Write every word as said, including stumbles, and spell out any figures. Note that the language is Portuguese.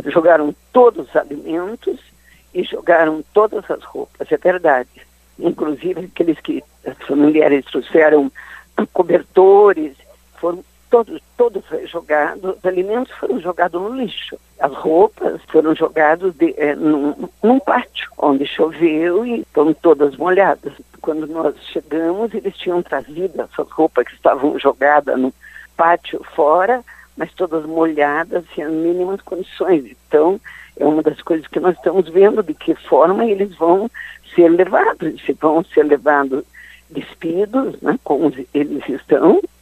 jogaram todos os alimentos e jogaram todas as roupas, é verdade. Inclusive aqueles que as familiares trouxeram cobertores, foram todos, todos jogados, os alimentos foram jogados no lixo. As roupas foram jogadas de, é, num, num pátio, onde choveu e estão todas molhadas. Quando nós chegamos, eles tinham trazido essas roupas que estavam jogadas no pátio fora, mas todas molhadas, sem as mínimas condições. Então, é uma das coisas que nós estamos vendo, de que forma eles vão ser levados. Se vão ser levados despidos, né, como eles estão,